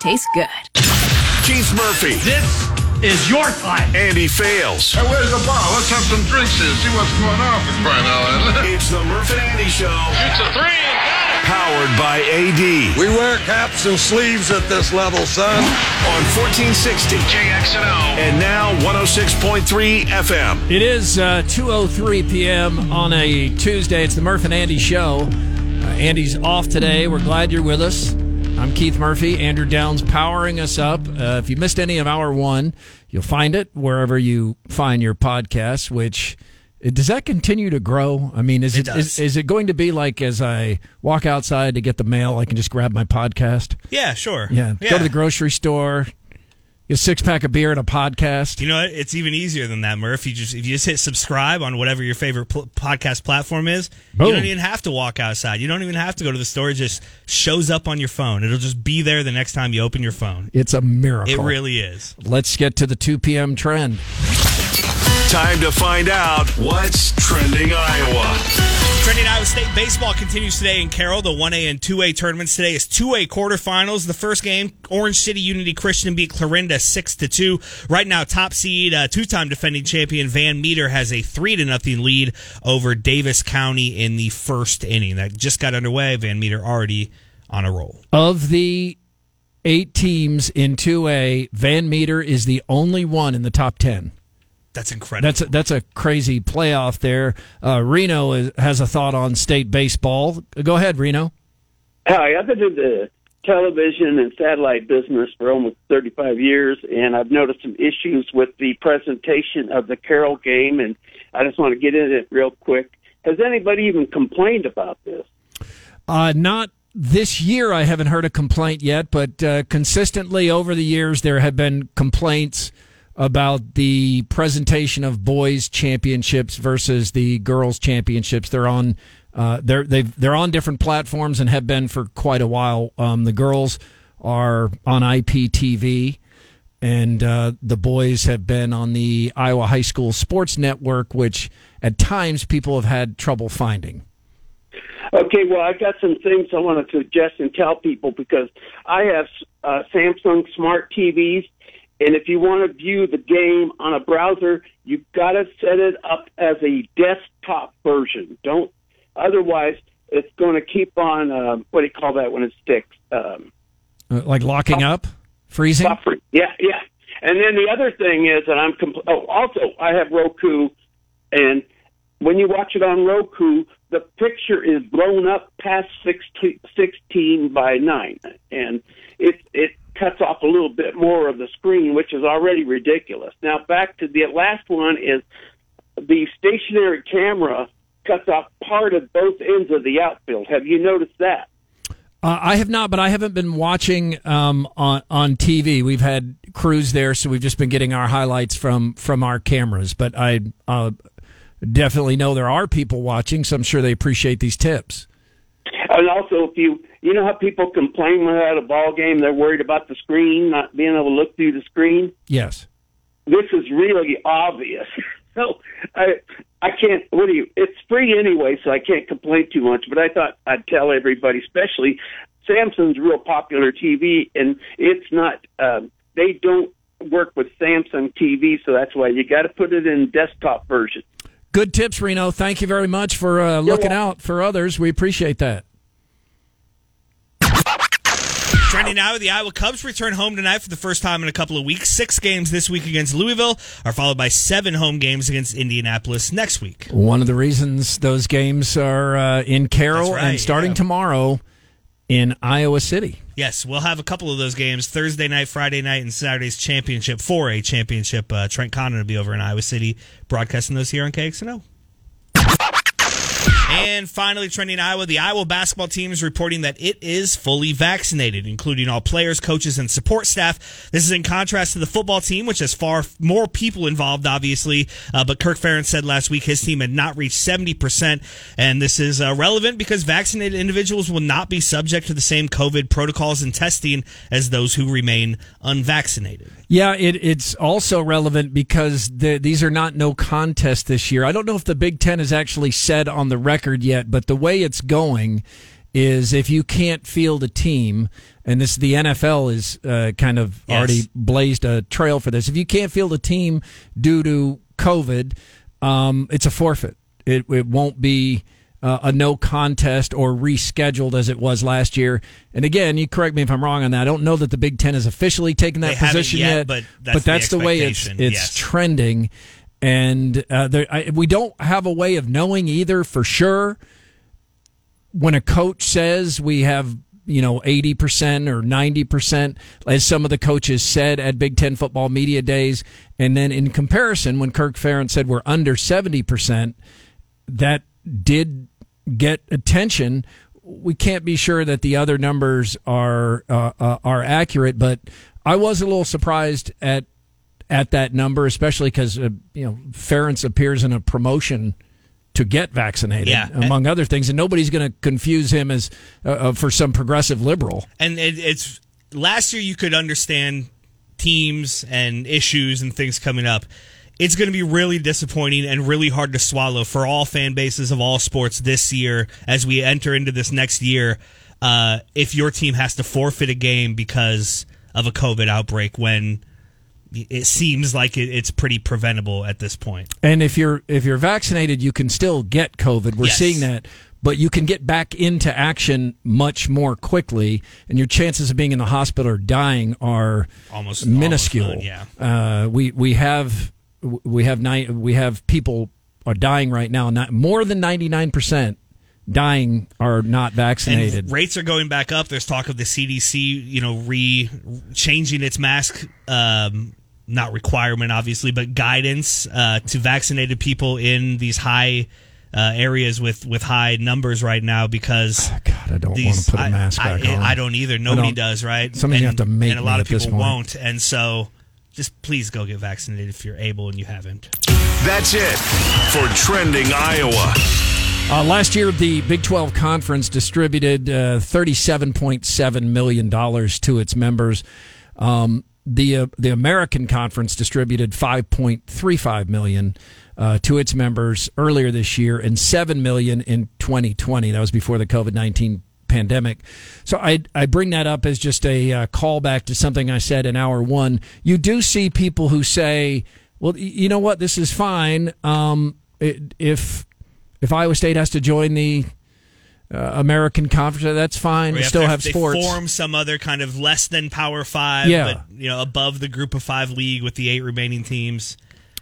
tastes good. Keith Murphy. This is your time. Andy Fales. Hey, where's the bar? Let's have some drinks here. See what's going on for crying out loud. It's the Murphy and Andy Show. Shoots a three and got it. Powered by AD. We wear caps and sleeves at this level, son. On 1460 KXNO. and now 106.3 FM. It is 2:03 p.m. on a Tuesday. It's the Murph and Andy Show. Andy's off today. We're glad you're with us. I'm Keith Murphy. Andrew Downs powering us up. If you missed any of Hour 1, you'll find it wherever you find your podcasts, which... Does that continue to grow? I mean, is it going to be like as I walk outside to get the mail, I can just grab my podcast? Yeah, sure. Yeah. Go to the grocery store, get a 6-pack of beer and a podcast. You know what? It's even easier than that, Murph. If you just hit subscribe on whatever your favorite podcast platform is, Boom. You don't even have to walk outside. You don't even have to go to the store. It just shows up on your phone. It'll just be there the next time you open your phone. It's a miracle. It really is. Let's get to the 2 p.m. trend. Time to find out what's trending Iowa. Trending Iowa State baseball continues today in Carroll. The 1A and 2A tournaments today is 2A quarterfinals. The first game, Orange City Unity Christian beat Clarinda 6-2. Right now, top seed, two-time defending champion Van Meter has a 3-0 lead over Davis County in the first inning. That just got underway. Van Meter already on a roll. Of the 8 teams in 2A, Van Meter is the only one in the top 10. That's incredible. That's a crazy playoff there. Reno has a thought on state baseball. Go ahead, Reno. Hi, I've been in the television and satellite business for almost 35 years, and I've noticed some issues with the presentation of the Carroll game, and I just want to get into it real quick. Has anybody even complained about this? Not this year. I haven't heard a complaint yet, but consistently over the years there have been complaints about the presentation of boys championships versus the girls championships. They're on they're on different platforms and have been for quite a while. The girls are on IPTV, and the boys have been on the Iowa High School Sports Network, which at times people have had trouble finding. Okay, well, I got some things I want to suggest and tell people because I have Samsung Smart TVs. And if you want to view the game on a browser, you've got to set it up as a desktop version. Otherwise, it's going to keep on, what do you call that when it sticks? Like locking up? Freezing? Buffering. Yeah. And then the other thing is that also I have Roku, and when you watch it on Roku, the picture is blown up past 16 by 9. And it cuts off a little bit more of the screen, which is already ridiculous. Now, back to the last one is the stationary camera cuts off part of both ends of the outfield. Have you noticed that? I have not, but I haven't been watching on TV. We've had crews there, so we've just been getting our highlights from our cameras. But I definitely know there are people watching, so I'm sure they appreciate these tips. And also, if you know how people complain when they're at a ball game, they're worried about the screen, not being able to look through the screen? Yes. This is really obvious. So I can't, it's free anyway, so I can't complain too much, but I thought I'd tell everybody, especially Samsung's real popular TV, and it's not, they don't work with Samsung TV, so that's why you got to put it in desktop version. Good tips, Reno. Thank you very much for looking out for others. We appreciate that. Trending now, the Iowa Cubs return home tonight for the first time in a couple of weeks. 6 games this week against Louisville are followed by 7 home games against Indianapolis next week. One of the reasons those games are in Carroll and starting tomorrow in Iowa City. Yes, we'll have a couple of those games Thursday night, Friday night, and Saturday's championship, 4A championship. Trent Condon will be over in Iowa City broadcasting those here on KXNO. And finally, trending Iowa, the Iowa basketball team is reporting that it is fully vaccinated, including all players, coaches, and support staff. This is in contrast to the football team, which has far more people involved, obviously. But Kirk Ferentz said last week his team had not reached 70%. And this is relevant because vaccinated individuals will not be subject to the same COVID protocols and testing as those who remain unvaccinated. Yeah, it's also relevant because these are not no contest this year. I don't know if the Big Ten has actually said on the record yet, but the way it's going is if you can't field a team, and the NFL is kind of already blazed a trail for this. If you can't field a team due to COVID, it's a forfeit. It won't be a no contest or rescheduled as it was last year. And again, you correct me if I'm wrong on that. I don't know that the Big Ten has officially taken that position yet, but that's the way it's trending. And we don't have a way of knowing either for sure. When a coach says we have 80% or 90%, as some of the coaches said at Big Ten football media days, and then in comparison, when Kirk Ferentz said we're under 70%, that did get attention. We can't be sure that the other numbers are accurate, but I was a little surprised at that number, especially because Ferentz appears in a promotion to get vaccinated, among other things, and nobody's going to confuse him as for some progressive liberal. And it's last year you could understand teams and issues and things coming up. It's going to be really disappointing and really hard to swallow for all fan bases of all sports this year as we enter into this next year if your team has to forfeit a game because of a COVID outbreak when it seems like it's pretty preventable at this point. And if you're vaccinated, you can still get COVID. We're seeing that. But you can get back into action much more quickly, and your chances of being in the hospital or dying are almost minuscule. We have people are dying right now. Not more than 99% dying are not vaccinated. And rates are going back up. There's talk of the CDC, changing its mask. Not requirement, obviously, but guidance to vaccinated people in these high areas with high numbers right now because God, I don't want to put a mask back on. I don't either. Nobody does, right? Something you have to make, and a lot of people won't. And so, just please go get vaccinated if you're able and you haven't. That's it for Trending Iowa. Last year, the Big 12 Conference distributed $37.7 million to its members. The American Conference distributed $5.35 million to its members earlier this year and $7 million in 2020. That was before the COVID-19 pandemic. So I bring that up as just a callback to something I said in hour one. You do see people who say, well, you know what, this is fine. If Iowa State has to join the American Conference, that's fine. We still have sports. They form some other kind of less than Power 5, but above the Group of 5 league with the 8 remaining teams.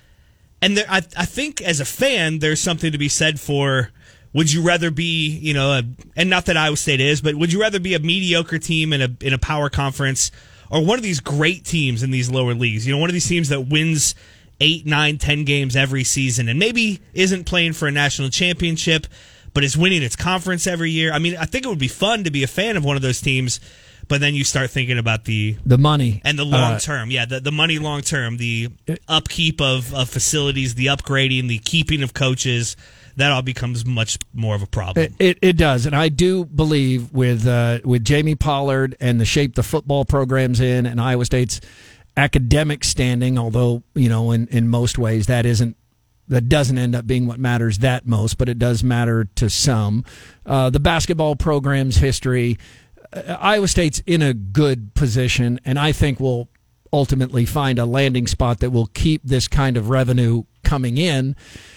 And I think as a fan, there's something to be said for, would you rather be, and not that Iowa State is, but would you rather be a mediocre team in a power conference or one of these great teams in these lower leagues? One of these teams that wins 8, 9, 10 games every season and maybe isn't playing for a national championship, but is winning its conference every year. I mean, I think it would be fun to be a fan of one of those teams, but then you start thinking about the money and the long term. The money long term, the upkeep of facilities, the upgrading, the keeping of coaches. That all becomes much more of a problem. It does, and I do believe with Jamie Pollard and the shape the football program's in, and Iowa State's academic standing. Although in most ways that doesn't end up being what matters that most, but it does matter to some. The basketball program's history, Iowa State's in a good position, and I think we'll ultimately find a landing spot that will keep this kind of revenue coming in.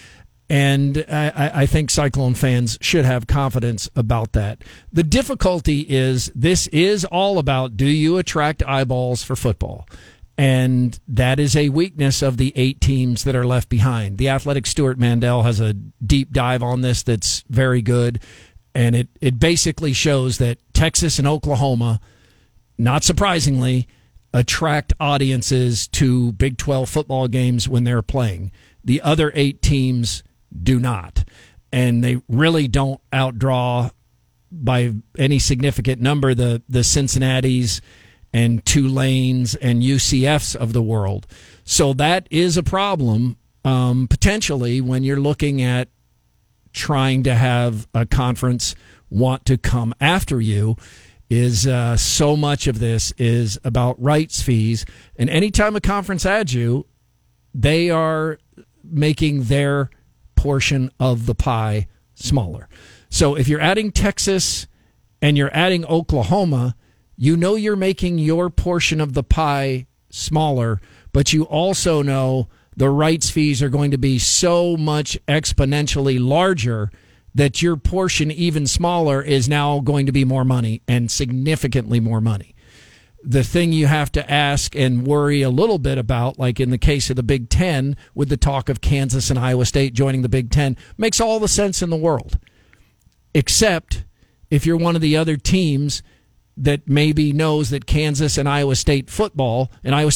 And I think Cyclone fans should have confidence about that. The difficulty is this is all about, do you attract eyeballs for football? And that is a weakness of the 8 teams that are left behind. The Athletic Stuart Mandel has a deep dive on this that's very good. And it basically shows that Texas and Oklahoma, not surprisingly, attract audiences to Big 12 football games when they're playing. The other 8 teams do not. And they really don't outdraw by any significant number the Cincinnatis and Tulanes and UCFs of the world. So that is a problem, potentially, when you're looking at trying to have a conference want to come after you, is so much of this is about rights fees. And anytime a conference adds you, they are making their portion of the pie smaller. So if you're adding Texas and you're adding Oklahoma, you know you're making your portion of the pie smaller, but you also know the rights fees are going to be so much exponentially larger that your portion, even smaller, is now going to be more money and significantly more money. The thing you have to ask and worry a little bit about, like in the case of the Big Ten, with the talk of Kansas and Iowa State joining the Big Ten, makes all the sense in the world. Except if you're one of the other teams that maybe knows that Kansas and Iowa State football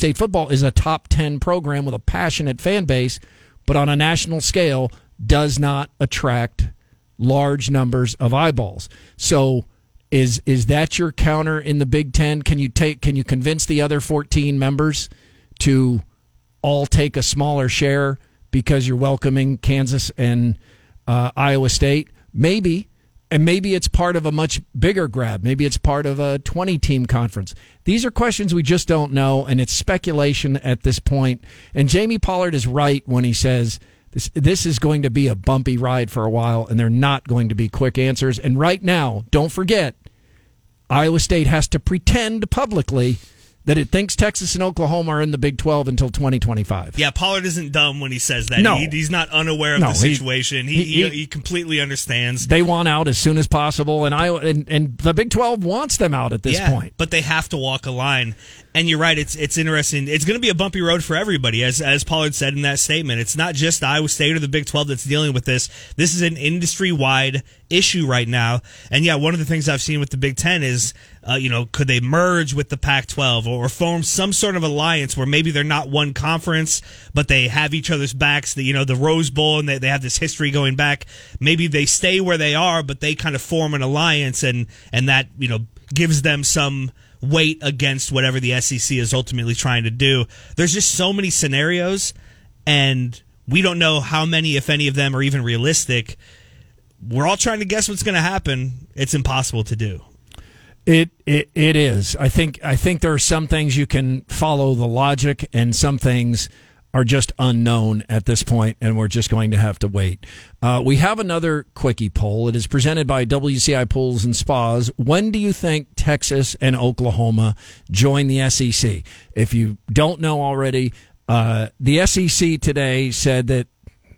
is a top 10 program with a passionate fan base, but on a national scale does not attract large numbers of eyeballs. So is that your counter in the Big Ten? Can you convince the other 14 members to all take a smaller share because you're welcoming Kansas and Iowa State? Maybe. And maybe it's part of a much bigger grab. Maybe it's part of a 20-team conference. These are questions we just don't know, and it's speculation at this point. And Jamie Pollard is right when he says this is going to be a bumpy ride for a while, and they're not going to be quick answers. And right now, don't forget, Iowa State has to pretend publicly that it thinks Texas and Oklahoma are in the Big 12 until 2025. Yeah, Pollard isn't dumb when he says that. No. He's not unaware of the situation. He completely understands. They want out as soon as possible, and and the Big 12 wants them out at this point. But they have to walk a line. And you're right, it's interesting. It's going to be a bumpy road for everybody, as Pollard said in that statement. It's not just Iowa State or the Big 12 that's dealing with this. This is an industry-wide issue right now. And yeah, one of the things I've seen with the Big 10 is, could they merge with the Pac-12 or form some sort of alliance where maybe they're not one conference, but they have each other's backs, the Rose Bowl, and they have this history going back. Maybe they stay where they are, but they kind of form an alliance, and that, gives them some weight against whatever the SEC is ultimately trying to do. There's just so many scenarios, and we don't know how many, if any of them, are even realistic. We're all trying to guess what's going to happen. It's impossible to do. It is. I think there are some things you can follow the logic, and some things are just unknown at this point, and we're just going to have to wait. We have another quickie poll. It is presented by WCI Pools and Spas. When do you think Texas and Oklahoma join the SEC? If you don't know already, the SEC today said that,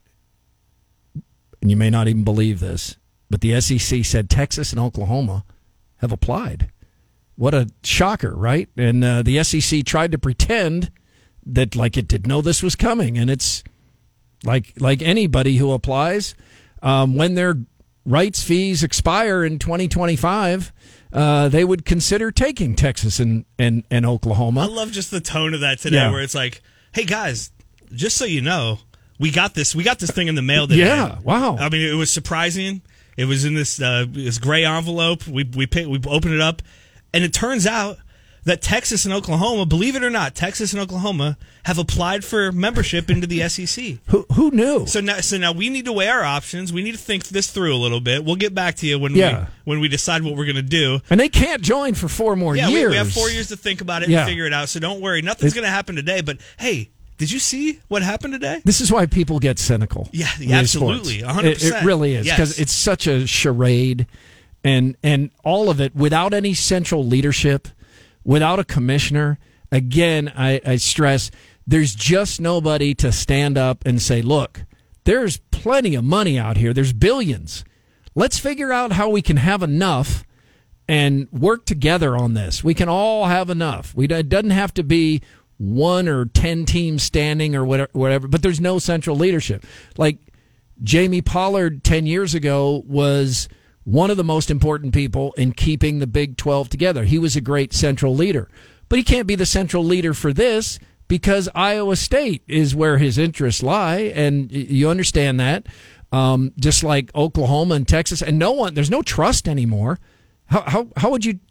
and you may not even believe this, but the SEC said Texas and Oklahoma have applied. What a shocker, right? And the SEC tried to pretend that like it didn't know this was coming, and it's like anybody who applies, when their rights fees expire in 2025, they would consider taking Texas and Oklahoma. I love just the tone of that today, where it's like, hey guys, just so you know, we got this thing in the mail today. Yeah, wow. I mean, it was surprising. It was in this gray envelope. We opened it up, and it turns out that Texas and Oklahoma, believe it or not, Texas and Oklahoma have applied for membership into the SEC. Who knew? So now we need to weigh our options. We need to think this through a little bit. We'll get back to you when we decide what we're going to do. And they can't join for 4 more years. Yeah, we have 4 years to think about it and figure it out. So don't worry. Nothing's going to happen today. But hey, did you see what happened today? This is why people get cynical. Yeah, absolutely. 100%. It really is, because it's such a charade, and all of it without any central leadership, without a commissioner. Again, I stress, there's just nobody to stand up and say, look, there's plenty of money out here. There's billions. Let's figure out how we can have enough and work together on this. We can all have enough. It doesn't have to be 1 or 10 teams standing or whatever, but there's no central leadership. Like Jamie Pollard 10 years ago was one of the most important people in keeping the Big 12 together. He was a great central leader. But he can't be the central leader for this because Iowa State is where his interests lie, and you understand that. Just like Oklahoma and Texas, and there's no trust anymore. How would you...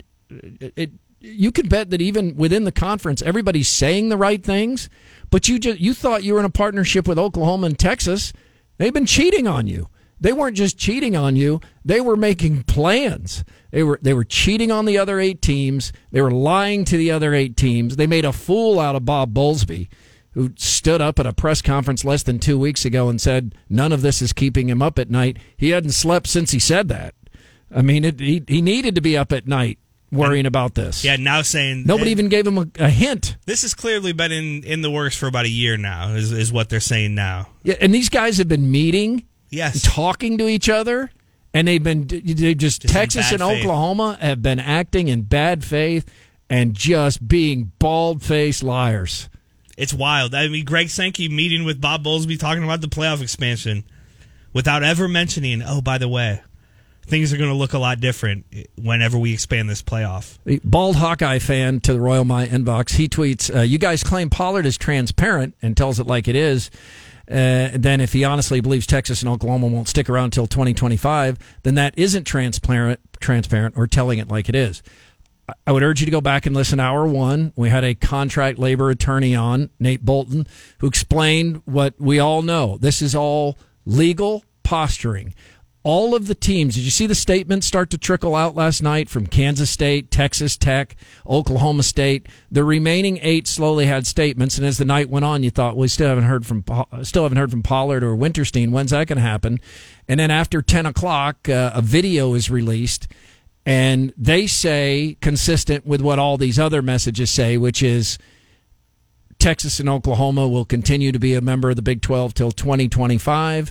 You could bet that even within the conference, everybody's saying the right things, but you thought you were in a partnership with Oklahoma and Texas. They've been cheating on you. They weren't just cheating on you; they were making plans. They were cheating on the other 8 teams. They were lying to the other 8 teams. They made a fool out of Bob Bowlesby, who stood up at a press conference less than 2 weeks ago and said none of this is keeping him up at night. He hadn't slept since he said that. I mean, he needed to be up at night worrying about this. Yeah, now saying nobody even gave him a hint. This has clearly been in the works for about a year now, is what they're saying now. Yeah, and these guys have been meeting, yes, talking to each other, and they just Texas and faith. Oklahoma have been acting in bad faith and just being bald-faced liars. It's wild. I mean, Greg Sankey meeting with Bob Bowlesby talking about the playoff expansion without ever mentioning, oh, by the way, things are going to look a lot different whenever we expand this playoff. The bald Hawkeye fan to the Royal My inbox, he tweets, you guys claim Pollard is transparent and tells it like it is. Then if he honestly believes Texas and Oklahoma won't stick around until 2025, then that isn't transparent or telling it like it is. I would urge you to go back and listen to Hour 1. We had a contract labor attorney on, Nate Bolton, who explained what we all know. This is all legal posturing. All of the teams, did you see the statements start to trickle out last night from Kansas State, Texas Tech, Oklahoma State? The remaining 8 slowly had statements, and as the night went on, you thought, well, we still haven't heard from Pollard or Winterstein. When's that going to happen? And then after 10 o'clock, a video is released, and they say, consistent with what all these other messages say, which is Texas and Oklahoma will continue to be a member of the Big 12 till 2025.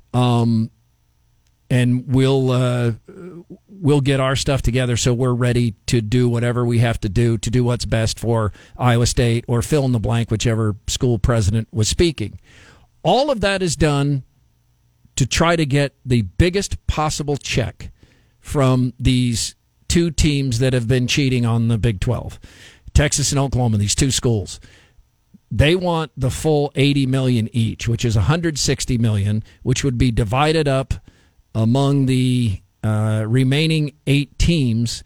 And we'll get our stuff together so we're ready to do whatever we have to do what's best for Iowa State or fill in the blank, whichever school president was speaking. All of that is done to try to get the biggest possible check from these 2 teams that have been cheating on the Big 12, Texas and Oklahoma, these 2 schools. They want the full $80 million each, which is $160 million, which would be divided up among the remaining 8 teams.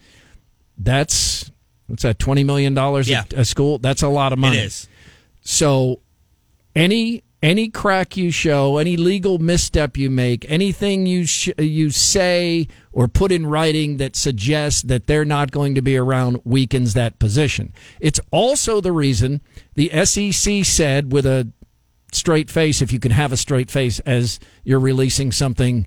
That's $20 million a school. That's a lot of money. It is. So any crack you show, any legal misstep you make, anything you say or put in writing that suggests that they're not going to be around weakens that position. It's also the reason the SEC said with a straight face, if you can have a straight face as you're releasing something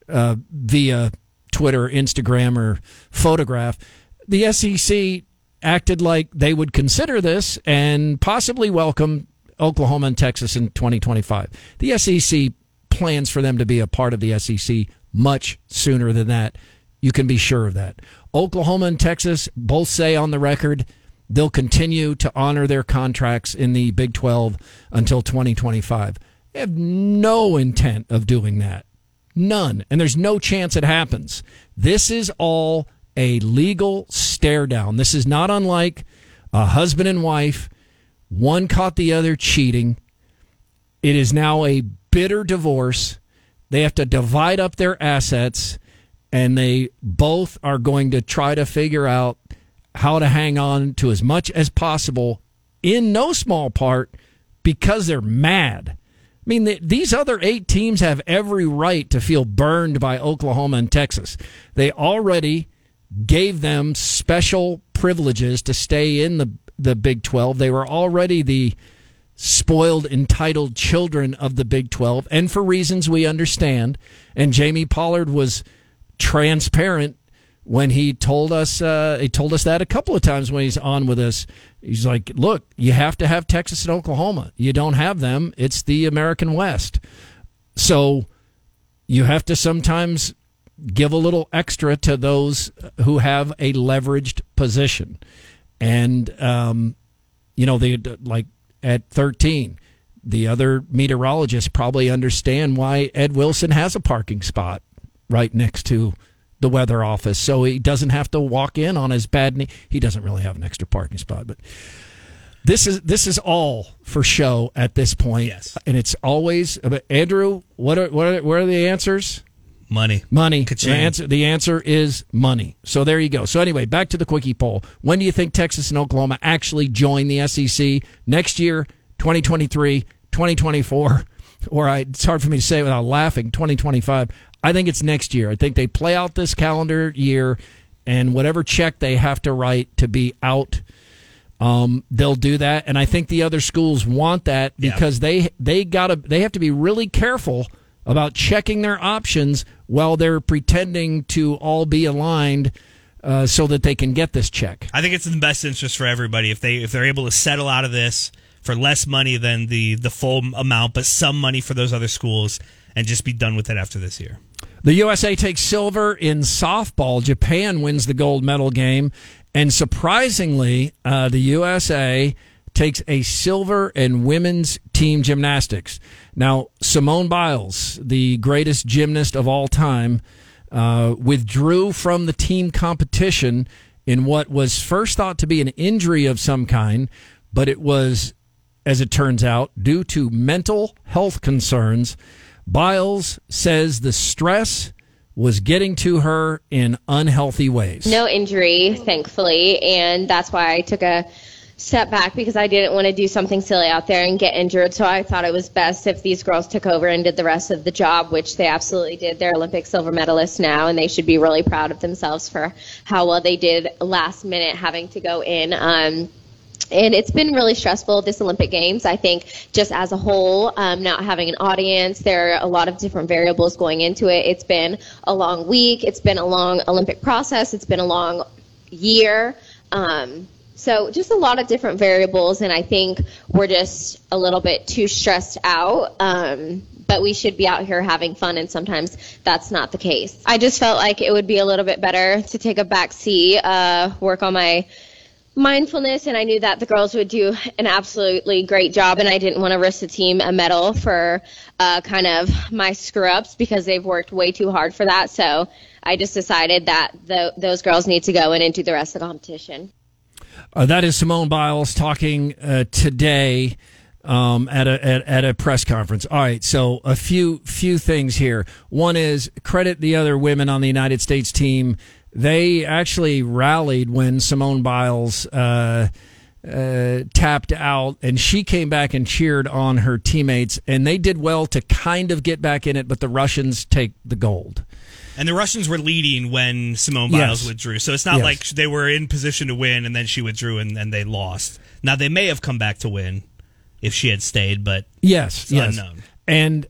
via Twitter, Instagram, or photograph, the SEC acted like they would consider this and possibly welcome Oklahoma and Texas in 2025. The SEC plans for them to be a part of the SEC much sooner than that. You can be sure of that. Oklahoma and Texas both say on the record they'll continue to honor their contracts in the Big 12 until 2025. They have no intent of doing that. None. And there's no chance it happens. This is all a legal stare down. This is not unlike a husband and wife. One caught the other cheating. It is now a bitter divorce. They have to divide up their assets, and they both are going to try to figure out how to hang on to as much as possible, in no small part because they're mad. I mean, these other 8 teams have every right to feel burned by Oklahoma and Texas. They already gave them special privileges to stay in the Big 12. They were already the spoiled, entitled children of the Big 12, and for reasons we understand. And Jamie Pollard was transparent when he told us that a couple of times when he's on with us. He's like, look, you have to have Texas and Oklahoma. You don't have them. It's the American West. So you have to sometimes give a little extra to those who have a leveraged position. And, like at 13, the other meteorologists probably understand why Ed Wilson has a parking spot right next to the weather office, so he doesn't have to walk in on his bad knee. He doesn't really have an extra parking spot, but this is all for show at this point. Yes, and it's always. Andrew, what are the answers? Money. The answer is money. So there you go. So anyway, back to the quickie poll. When do you think Texas and Oklahoma actually join the SEC? Next year, 2023, 2024, or it's hard for me to say without laughing, 2025. I think it's next year. I think they play out this calendar year, and whatever check they have to write to be out, they'll do that. And I think the other schools want that because they have to be really careful about checking their options while they're pretending to all be aligned so that they can get this check. I think it's in the best interest for everybody if they're able to settle out of this for less money than the full amount, but some money for those other schools, and just be done with it after this year. The USA takes silver in softball. Japan wins the gold medal game. And surprisingly, the USA takes a silver in women's team gymnastics. Now, Simone Biles, the greatest gymnast of all time, withdrew from the team competition in what was first thought to be an injury of some kind, but it was, as it turns out, due to mental health concerns. Biles says the stress was getting to her in unhealthy ways. No injury, thankfully, and that's why I took a step back, because I didn't want to do something silly out there and get injured. So I thought it was best if these girls took over and did the rest of the job, which they absolutely did. They're Olympic silver medalists now, and they should be really proud of themselves for how well they did last minute having to go in. And it's been really stressful, this Olympic Games. I think just as a whole, not having an audience, there are a lot of different variables going into it. It's been a long week. It's been a long Olympic process. It's been a long year. So just a lot of different variables, and I think we're just a little bit too stressed out. But we should be out here having fun, and sometimes that's not the case. I just felt like it would be a little bit better to take a back seat, work on my mindfulness, and I knew that the girls would do an absolutely great job, and I didn't want to risk the team a medal for kind of my screw-ups, because they've worked way too hard for that. So I just decided that those girls need to go in and do the rest of the competition. That is Simone Biles talking today at a press conference. All right, so a few things here. One is credit the other women on the United States team. They actually rallied when Simone Biles tapped out, and she came back and cheered on her teammates, and they did well to kind of get back in it, but the Russians take the gold. And the Russians were leading when Simone Biles withdrew. So it's not like they were in position to win and then she withdrew and they lost. Now, they may have come back to win if she had stayed, but it's unknown. And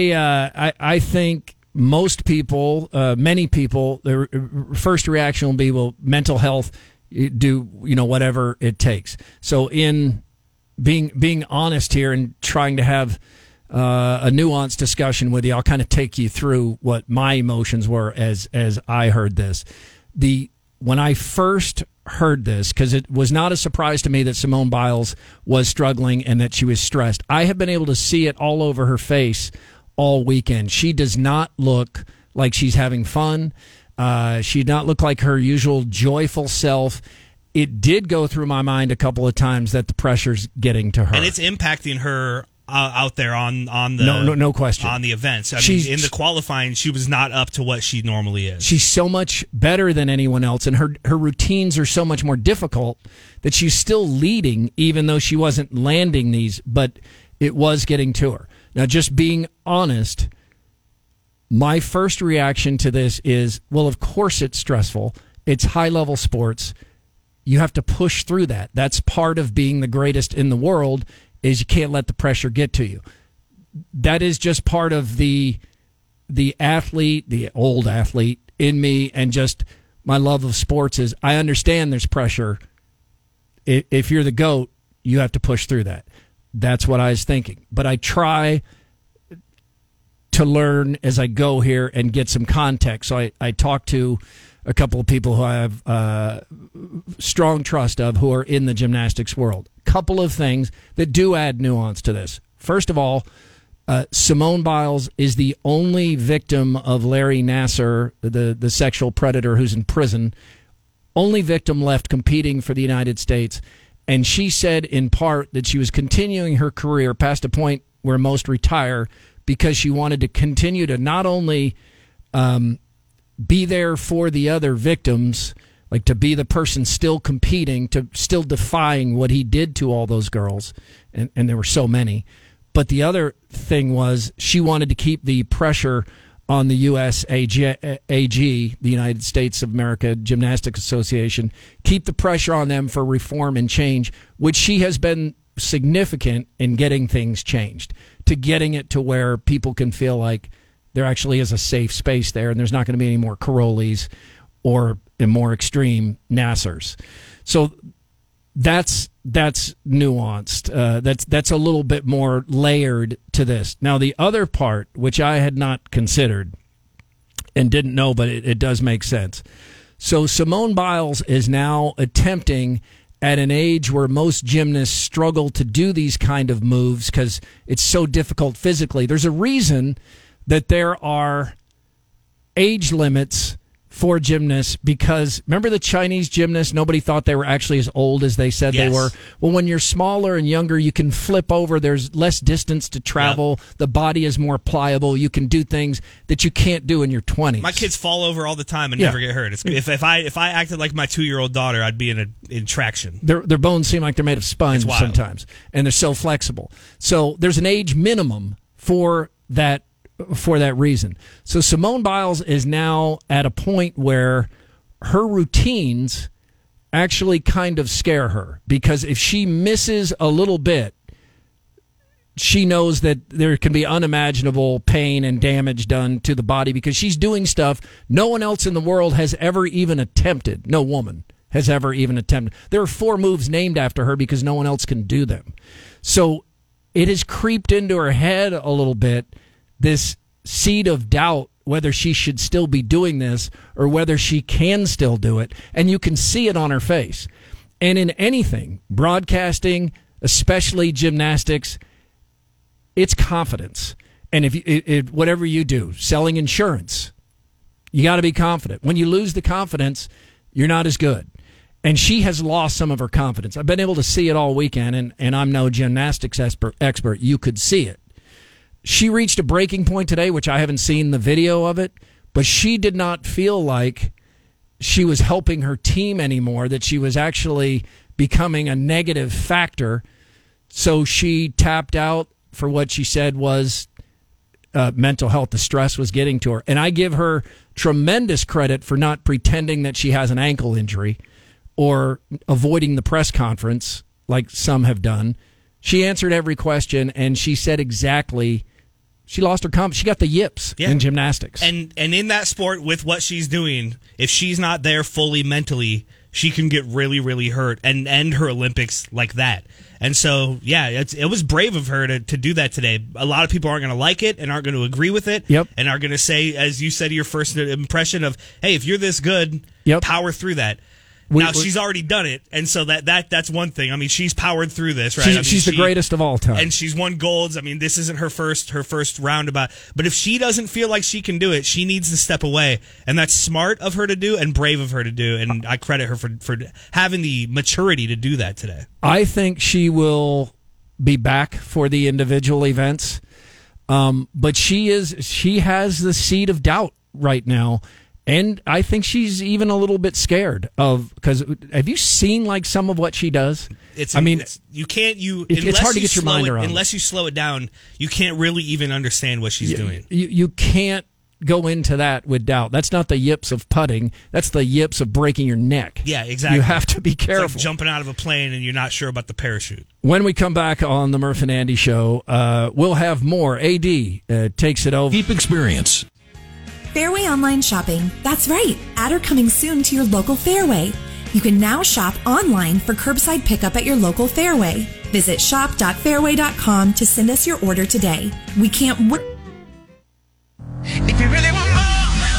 I think most people, many people, their first reaction will be, well, mental health, do whatever it takes. So in being honest here and trying to have a nuanced discussion with you, I'll kind of take you through what my emotions were as I heard this. When I first heard this, because it was not a surprise to me that Simone Biles was struggling and that she was stressed. I have been able to see it all over her face all weekend. She does not look like she's having fun. She did not look like her usual joyful self. It did go through my mind a couple of times that the pressure's getting to her. And it's impacting her out there on the no question on the events. I mean, in the qualifying, she was not up to what she normally is. She's so much better than anyone else, and her routines are so much more difficult that she's still leading, even though she wasn't landing these. But it was getting to her. Now, just being honest, my first reaction to this is, well, of course it's stressful. It's high-level sports. You have to push through that. That's part of being the greatest in the world, is you can't let the pressure get to you. That is just part of the athlete, the old athlete in me, and just my love of sports is I understand there's pressure. If you're the GOAT, you have to push through that. That's what I was thinking. But I try to learn as I go here and get some context. So I talked to a couple of people who I have strong trust of who are in the gymnastics world. Couple of things that do add nuance to this. First of all, Simone Biles is the only victim of Larry Nassar, the sexual predator who's in prison, only victim left competing for the United States. And she said in part that she was continuing her career past a point where most retire because she wanted to continue to not only be there for the other victims, like to be the person still competing, to still defying what he did to all those girls, and there were so many. But the other thing was she wanted to keep the pressure on the USAG, the United States of America Gymnastics Association, keep the pressure on them for reform and change, which she has been significant in getting things changed, to getting it to where people can feel like There actually is a safe space there, and there's not going to be any more Carolis or more extreme Nassers. So that's nuanced. That's a little bit more layered to this. Now, the other part, which I had not considered and didn't know, but it does make sense. So Simone Biles is now attempting at an age where most gymnasts struggle to do these kind of moves because it's so difficult physically. There's a reason that there are age limits for gymnasts, because remember the Chinese gymnasts, nobody thought they were actually as old as they said they were. Well, when you're smaller and younger, you can flip over. There's less distance to travel. Yep. The body is more pliable. You can do things that you can't do in your 20s. My kids fall over all the time and never get hurt. If I acted like my 2-year-old daughter, I'd be in traction. Their bones seem like they're made of sponge sometimes, and they're so flexible. So there's an age minimum for that reason. So Simone Biles is now at a point where her routines actually kind of scare her, because if she misses a little bit, she knows that there can be unimaginable pain and damage done to the body, because she's doing stuff no one else in the world has ever even attempted. No woman has ever even attempted. There are 4 moves named after her because no one else can do them. So it has creeped into her head a little bit, this seed of doubt whether she should still be doing this or whether she can still do it. And you can see it on her face. And in anything, broadcasting, especially gymnastics, it's confidence. And if whatever you do, selling insurance, you got to be confident. When you lose the confidence, you're not as good. And she has lost some of her confidence. I've been able to see it all weekend, and I'm no gymnastics expert. You could see it. She reached a breaking point today, which I haven't seen the video of it, but she did not feel like she was helping her team anymore, that she was actually becoming a negative factor. So she tapped out for what she said was mental health. The stress was getting to her. And I give her tremendous credit for not pretending that she has an ankle injury or avoiding the press conference like some have done. She answered every question, and she said exactly. She lost her confidence. She got the yips in gymnastics. And in that sport, with what she's doing, if she's not there fully mentally, she can get really, really hurt and end her Olympics like that. And so, yeah, it was brave of her to do that today. A lot of people aren't going to like it and aren't going to agree with it. Yep. And are going to say, as you said, your first impression of, hey, if you're this good, power through that. Now, she's already done it, and so that's one thing. I mean, she's powered through this, right? She's the greatest of all time. And she's won golds. I mean, this isn't her first roundabout. But if she doesn't feel like she can do it, she needs to step away. And that's smart of her to do and brave of her to do. And I credit her for having the maturity to do that today. I think she will be back for the individual events. But she has the seed of doubt right now. And I think she's even a little bit scared because have you seen like some of what she does? It's hard to get your mind around. Unless you slow it down, you can't really even understand what she's doing. You can't go into that with doubt. That's not the yips of putting. That's the yips of breaking your neck. Yeah, exactly. You have to be careful. It's like jumping out of a plane and you're not sure about the parachute. When we come back on the Murph and Andy Show, we'll have more. AD takes it over. Deep experience. Fairway Online Shopping. That's right. Ads are coming soon to your local Fairway. You can now shop online for curbside pickup at your local Fairway. Visit shop.fairway.com to send us your order today. We can't wait. If you really want more,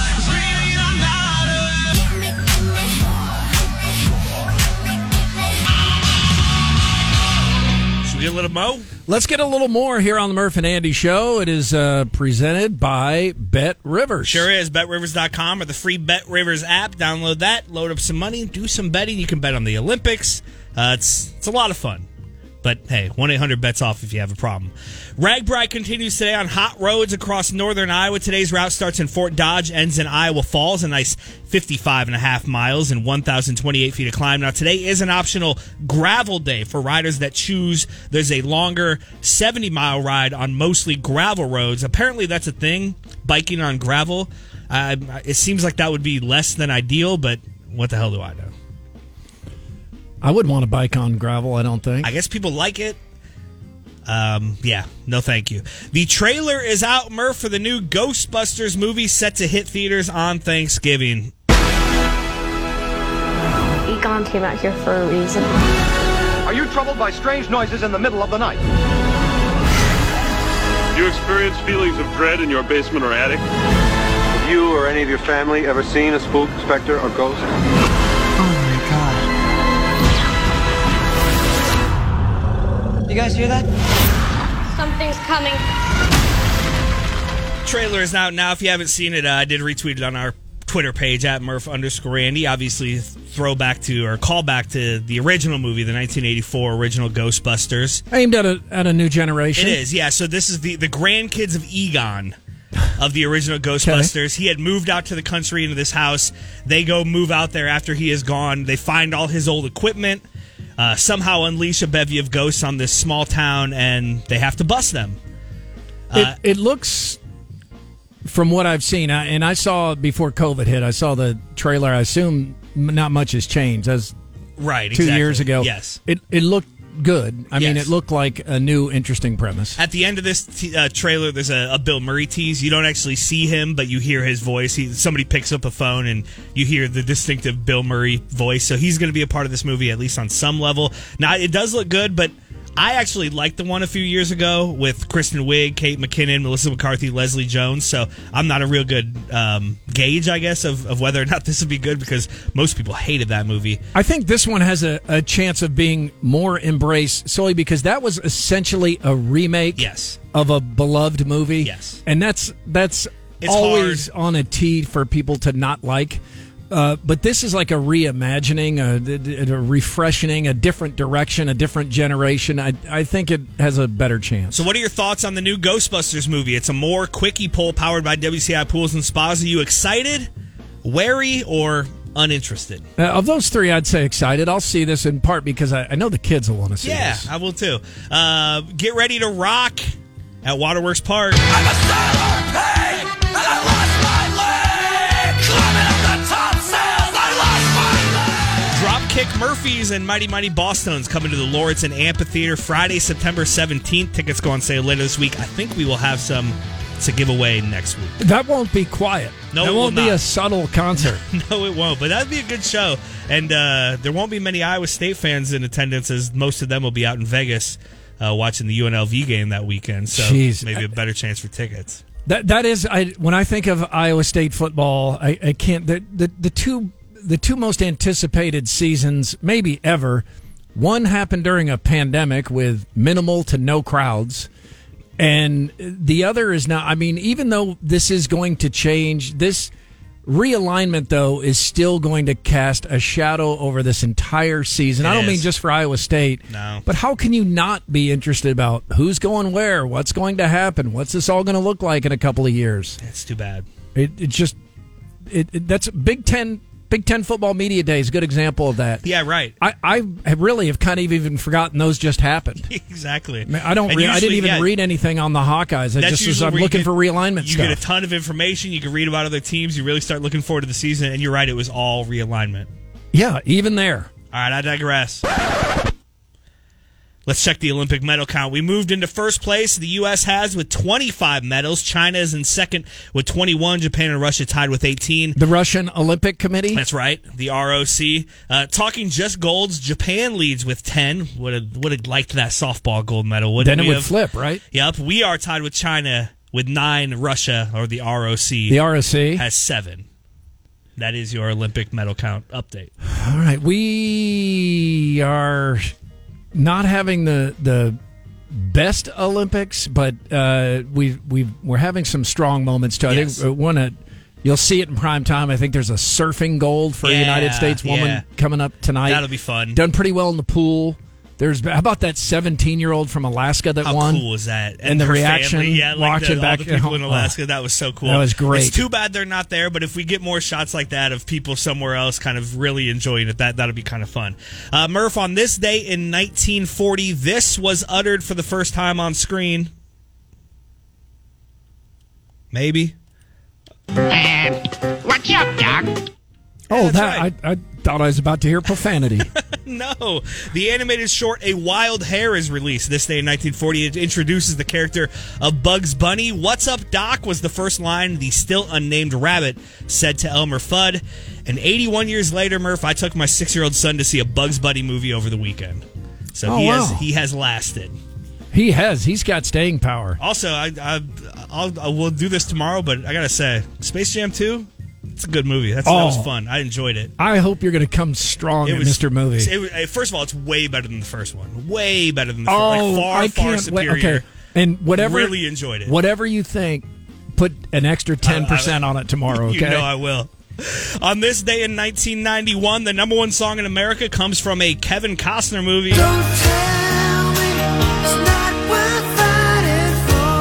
should we get a little mo? Let's get a little more here on the Murph and Andy Show. It is presented by Bet Rivers. Sure is. BetRivers.com or the free Bet Rivers app. Download that, load up some money, do some betting. You can bet on the Olympics. It's a lot of fun. But, hey, 1-800-BETS-OFF if you have a problem. RAGBRAI continues today on hot roads across northern Iowa. Today's route starts in Fort Dodge, ends in Iowa Falls, a nice 55.5 miles and 1,028 feet of climb. Now, today is an optional gravel day for riders that choose. There's a longer 70-mile ride on mostly gravel roads. Apparently, that's a thing, biking on gravel. It seems like that would be less than ideal, but what the hell do I know? I wouldn't want to bike on gravel, I don't think. I guess people like it. Yeah, no thank you. The trailer is out, Murph, for the new Ghostbusters movie set to hit theaters on Thanksgiving. Egon came out here for a reason. Are you troubled by strange noises in the middle of the night? Do you experience feelings of dread in your basement or attic? Have you or any of your family ever seen a spook, specter, or ghost? Oh my God. You guys hear that? Something's coming. Trailer is out now. If you haven't seen it, I did retweet it on our Twitter page at Murph_Andy. Obviously, throwback to or callback to the original movie, the 1984 original Ghostbusters. Aimed at a new generation. It is, yeah. So this is the grandkids of Egon of the original Ghostbusters. Okay. He had moved out to the country into this house. They go move out there after he is gone. They find all his old equipment, somehow unleash a bevy of ghosts on this small town, and they have to bust them. It looks... From what I've seen, and I saw before COVID hit, I saw the trailer. I assume not much has changed. That's right, 2 exactly. years ago. Yes. It looked good. I mean, it looked like a new, interesting premise. At the end of this trailer, there's a Bill Murray tease. You don't actually see him, but you hear his voice. Somebody picks up a phone, and you hear the distinctive Bill Murray voice. So he's going to be a part of this movie, at least on some level. Now, it does look good, but I actually liked the one a few years ago with Kristen Wiig, Kate McKinnon, Melissa McCarthy, Leslie Jones. So I'm not a real good gauge, I guess, of whether or not this would be good because most people hated that movie. I think this one has a chance of being more embraced solely because that was essentially a remake of a beloved movie. Yes. And that's it's always hard on a tee for people to not like. But this is like a reimagining, a refreshing, a different direction, a different generation. I think it has a better chance. So what are your thoughts on the new Ghostbusters movie? It's a more quickie poll powered by WCI Pools and Spas. Are you excited, wary, or uninterested? Of those three, I'd say excited. I'll see this in part because I know the kids will want to see this. Yeah, I will too. Get ready to rock at Waterworks Park. I'm a sailor in pain, and I lost my leg. Climbing up the top sails, I lost my leg. Dropkick Murphys and Mighty Mighty Bosstones coming to the Lauritsen Amphitheater Friday, September 17th. Tickets go on sale later this week. I think we will have some to give away next week. That won't be quiet. No, it won't be a subtle concert. No, it won't. But that'd be a good show. And there won't be many Iowa State fans in attendance, as most of them will be out in Vegas watching the UNLV game that weekend. So maybe a better chance for tickets. That is, when I think of Iowa State football, I can't. The two most anticipated seasons, maybe ever. One happened during a pandemic with minimal to no crowds. And the other is not, I mean, even though this is going to change, this realignment, though, is still going to cast a shadow over this entire season. I don't mean just for Iowa State. No. But how can you not be interested about who's going where, what's going to happen, what's this all going to look like in a couple of years? It's too bad. That's Big Ten Football Media Day is a good example of that. Yeah, right. I really have kind of even forgotten those just happened. Exactly. I mean, I didn't even read anything on the Hawkeyes. I'm looking for realignment stuff. You get a ton of information. You can read about other teams. You really start looking forward to the season. And you're right, it was all realignment. Yeah, even there. All right, I digress. Let's check the Olympic medal count. We moved into first place. The U.S. has with 25 medals. China is in second with 21. Japan and Russia tied with 18. The Russian Olympic Committee? That's right, the ROC. Talking just golds, Japan leads with 10. Would have liked that softball gold medal, wouldn't we? Then it would flip, right? Yep. We are tied with China with 9. Russia, or the ROC. The ROC? Has 7. That is your Olympic medal count update. All right. We are not having the best Olympics, but we're having some strong moments too. Yes. I think you'll see it in prime time. I think there's a surfing gold for a United States woman coming up tonight. That'll be fun. Done pretty well in the pool. How about that 17-year-old from Alaska that won? How cool was that? And the reaction, watching back all the people in Alaska, that was so cool. That was great. It's too bad they're not there, but if we get more shots like that of people somewhere else kind of really enjoying it, that'll be kind of fun. Murph, on this day in 1940, this was uttered for the first time on screen. Maybe. What's up, Doc? Oh, that's right. Thought I was about to hear profanity. No. The animated short A Wild Hare is released this day in 1940. It introduces the character of Bugs Bunny. "What's up, Doc?" was the first line the still unnamed rabbit said to Elmer Fudd. And 81 years later, Murph, I took my 6-year-old son to see a Bugs Bunny movie over the weekend. So he has lasted. He has. He's got staying power. Also, I will do this tomorrow, but I got to say, Space Jam 2, it's a good movie. That was fun. I enjoyed it. I hope you're going to come strong in Mr. Movie. First of all, it's way better than the first one. Way better than the first one. Far superior. Okay. And whatever, really enjoyed it. Whatever you think, put an extra 10% on it tomorrow, okay? You know I will. On this day in 1991, the number one song in America comes from a Kevin Costner movie. Don't tell me it's not worth fighting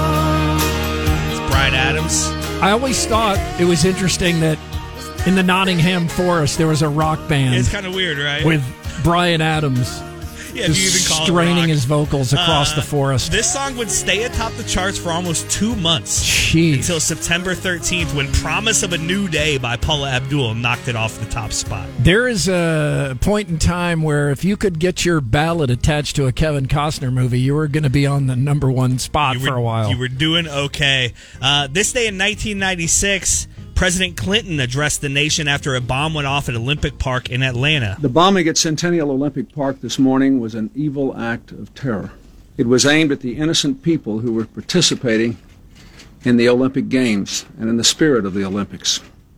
for. It's Bryan Adams. I always thought it was interesting that in the Nottingham Forest there was a rock band. It's kind of weird, right? With Bryan Adams. Yeah, if you even call straining it his vocals across the forest. This song would stay atop the charts for almost 2 months. Jeez. Until September 13th, when Promise of a New Day by Paula Abdul knocked it off the top spot. There is a point in time where if you could get your ballad attached to a Kevin Costner movie, you were going to be on the number one spot for a while. You were doing okay. This day in 1996... President Clinton addressed the nation after a bomb went off at Olympic Park in Atlanta. The bombing at Centennial Olympic Park this morning was an evil act of terror. It was aimed at the innocent people who were participating in the Olympic Games and in the spirit of the Olympics.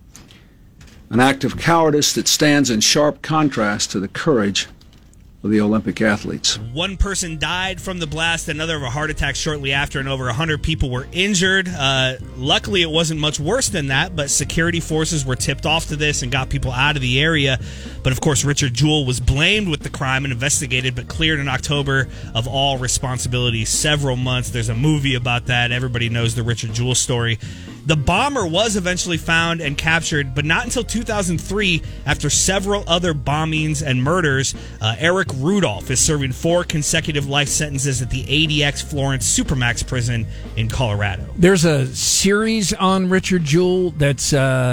An act of cowardice that stands in sharp contrast to the courage of the Olympic athletes. One person died from the blast, another of a heart attack shortly after, and over 100 people were injured. Luckily, it wasn't much worse than that, but security forces were tipped off to this and got people out of the area. But of course, Richard Jewell was blamed with the crime and investigated, but cleared in October of all responsibility. Several months. There's a movie about that. Everybody knows the Richard Jewell story. The bomber was eventually found and captured, but not until 2003 after several other bombings and murders. Eric Rudolph is serving 4 consecutive life sentences at the ADX Florence Supermax prison in Colorado. There's a series on Richard Jewell that's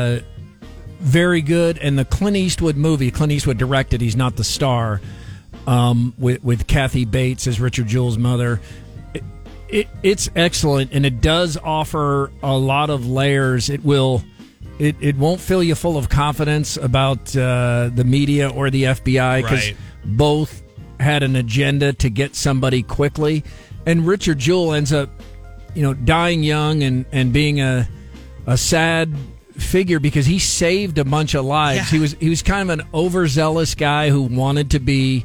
very good, and the Clint Eastwood movie, Clint Eastwood directed, he's not the star, with Kathy Bates as Richard Jewell's mother. It's excellent, and it does offer a lot of layers. It won't fill you full of confidence about the media or the FBI, because both had an agenda to get somebody quickly. And Richard Jewell ends up, dying young and being a sad figure because he saved a bunch of lives. Yeah. He was kind of an overzealous guy who wanted to be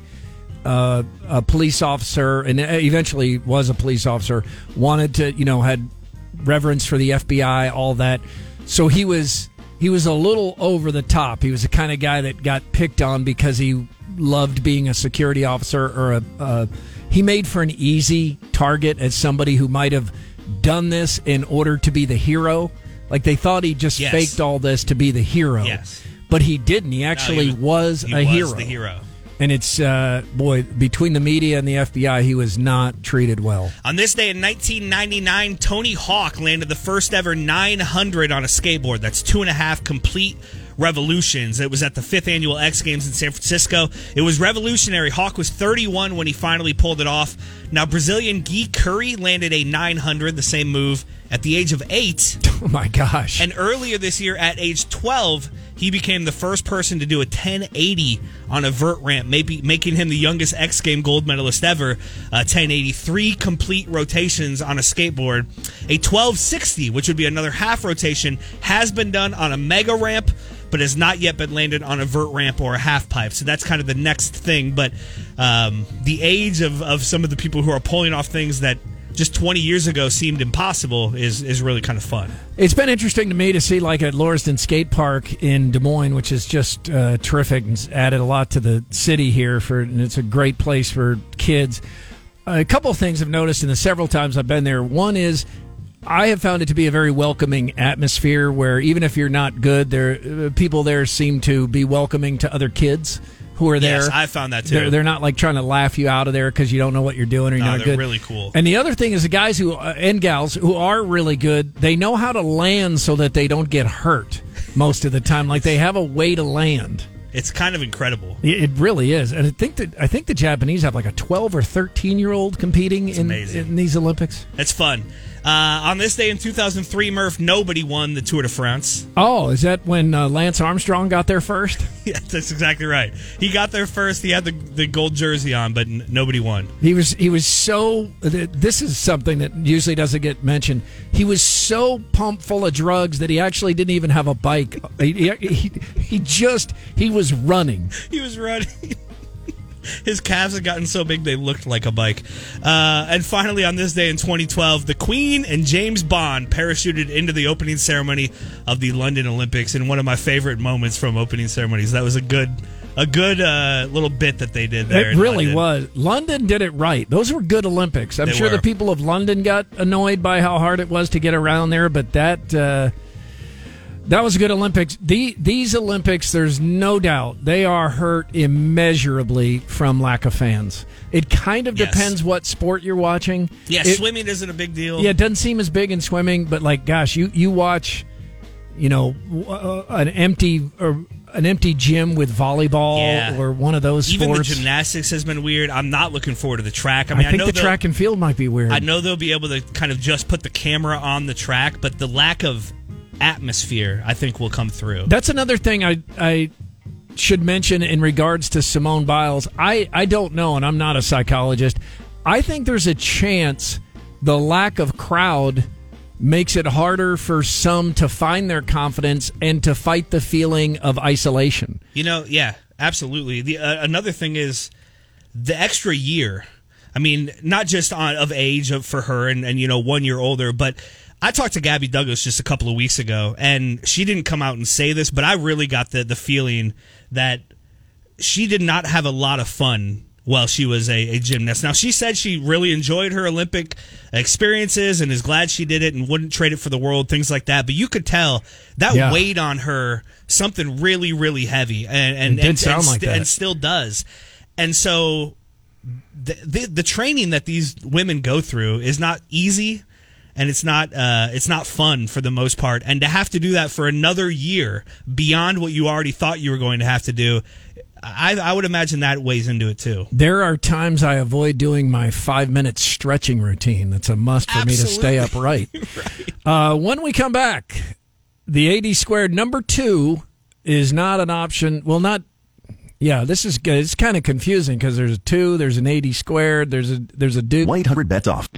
a police officer, and eventually was a police officer, wanted to, had reverence for the FBI, all that. So he was a little over the top. He was the kind of guy that got picked on because he loved being a security officer, or he made for an easy target as somebody who might have done this in order to be the hero. Like they thought he just faked all this to be the hero. Yes. But he didn't. He actually was a hero. The hero. And it's, between the media and the FBI, he was not treated well. On this day in 1999, Tony Hawk landed the first ever 900 on a skateboard. That's 2.5 complete revolutions. It was at the 5th annual X Games in San Francisco. It was revolutionary. Hawk was 31 when he finally pulled it off. Now, Brazilian Guy Curry landed a 900, the same move, at the age of 8. Oh, my gosh. And earlier this year, at age 12, he became the first person to do a 1080 on a vert ramp, making him the youngest X Game gold medalist ever. 1083 complete rotations on a skateboard. A 1260, which would be another half rotation, has been done on a mega ramp, but has not yet been landed on a vert ramp or a half pipe. So that's kind of the next thing. But the age of some of the people who are pulling off things that just 20 years ago seemed impossible is really kind of fun. It's been interesting to me to see, like at Lauriston Skate Park in Des Moines, which is just terrific and added a lot to the city here, and it's a great place for kids. A couple of things I've noticed in the several times I've been there. One is I have found it to be a very welcoming atmosphere where even if you're not good, people there seem to be welcoming to other kids who are there. Yes, I found that too. They're not like trying to laugh you out of there because you don't know what you're doing or you're not good. They're really cool. And the other thing is the guys and gals who are really good, they know how to land so that they don't get hurt most of the time. Like they have a way to land. It's kind of incredible. It really is. And I think the Japanese have like a 12 or 13-year-old competing in these Olympics. It's fun. On this day in 2003, Murph, nobody won the Tour de France. Oh, is that when Lance Armstrong got there first? Yeah, that's exactly right. He got there first. He had the gold jersey on, but nobody won. He was so. This is something that usually doesn't get mentioned. He was so pumped full of drugs that he actually didn't even have a bike. He was running. He was running. His calves had gotten so big they looked like a bike. And finally, on this day in 2012, the Queen and James Bond parachuted into the opening ceremony of the London Olympics in one of my favorite moments from opening ceremonies. That was a good little bit that they did there. It really was. London did it right. Those were good Olympics. I'm sure the people of London got annoyed by how hard it was to get around there, but that was a good Olympics. These Olympics, there's no doubt, they are hurt immeasurably from lack of fans. It kind of depends what sport you're watching. Yeah, swimming isn't a big deal. Yeah, it doesn't seem as big in swimming, but gosh, you watch, an empty gym with volleyball or one of those Even sports. the gymnastics has been weird. I'm not looking forward to the track. I think the track and field might be weird. I know they'll be able to kind of just put the camera on the track, but the lack of atmosphere, I think, will come through. That's another thing I should mention in regards to Simone Biles. I don't know, and I'm not a psychologist. I think there's a chance the lack of crowd makes it harder for some to find their confidence and to fight the feeling of isolation. Yeah, absolutely. Another thing is the extra year. I mean, not just of age for her and 1 year older, but I talked to Gabby Douglas just a couple of weeks ago, and she didn't come out and say this, but I really got the feeling that she did not have a lot of fun while she was a gymnast. Now, she said she really enjoyed her Olympic experiences and is glad she did it and wouldn't trade it for the world, things like that. But you could tell that weighed on her something really, really heavy, and still does. And so the training that these women go through is not easy. And it's not fun for the most part. And to have to do that for another year beyond what you already thought you were going to have to do, I would imagine that weighs into it too. There are times I avoid doing my 5-minute stretching routine. That's a must for me to stay upright. Right. When we come back, the AD squared number 2 is not an option. Well, not. Yeah, this is good. It's kind of confusing because there's a 2, there's an AD squared, there's a dude. 1-800 bets off.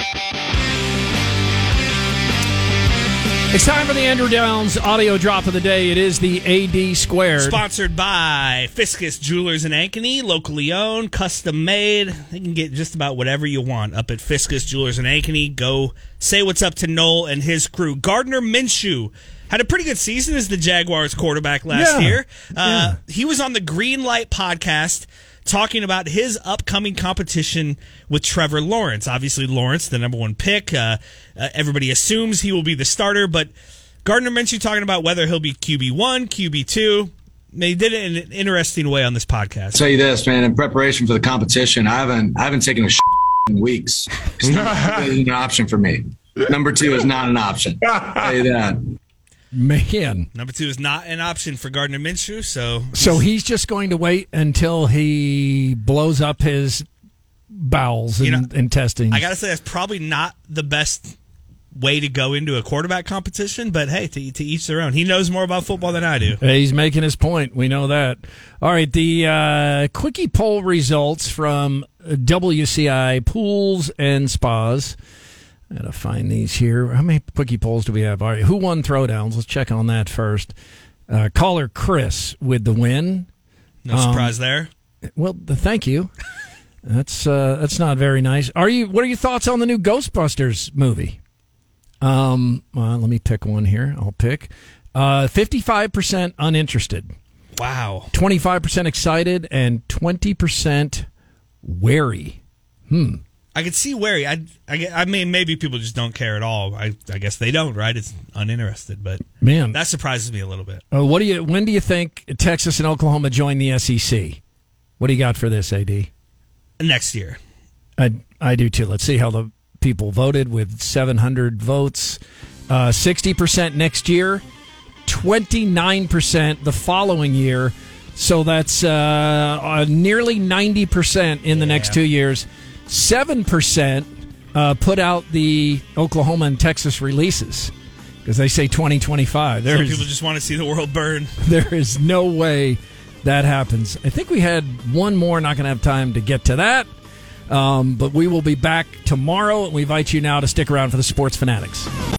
It's time for the Andrew Downs audio drop of the day. It is the AD squared. Sponsored by Fiscus Jewelers in Ankeny, locally owned, custom made. You can get just about whatever you want up at Fiscus Jewelers in Ankeny. Go say what's up to Noel and his crew. Gardner Minshew had a pretty good season as the Jaguars quarterback last year. He was on the Green Light podcast talking about his upcoming competition with Trevor Lawrence. Obviously, Lawrence, the number 1 pick. Everybody assumes he will be the starter, but Gardner Minshew talking about whether he'll be QB1, QB2. They did it in an interesting way on this podcast. I'll tell you this, man. In preparation for the competition, I haven't taken a in weeks. It's not an option for me. Number 2 is not an option. I'll tell you that. Man. Number 2 is not an option for Gardner Minshew, so he's just going to wait until he blows up his bowels and intestines. I got to say, that's probably not the best way to go into a quarterback competition, but hey, to each their own. He knows more about football than I do. He's making his point. We know that. All right, the quickie poll results from WCI Pools and Spas. I gotta find these here. How many quickie polls do we have? All right, who won throwdowns? Let's check on that first. Caller Chris with the win. No surprise there. Well, thank you. That's not very nice. What are your thoughts on the new Ghostbusters movie? Well, let me pick one here. I'll pick 55% uninterested. Wow. 25% excited and 20% wary. I could see wary. I mean, maybe people just don't care at all. I guess they don't, right? It's uninterested, but man, that surprises me a little bit. When do you think Texas and Oklahoma join the SEC? What do you got for this, AD? Next year. I do too. Let's see how the people voted with 700 votes. 60% next year, 29% the following year. So that's nearly 90% in the next 2 years. 7% put out the Oklahoma and Texas releases because they say 2025. Some people just want to see the world burn. There is no way that happens. I think we had one more. Not going to have time to get to that. But we will be back tomorrow, and we invite you now to stick around for the Sports Fanatics.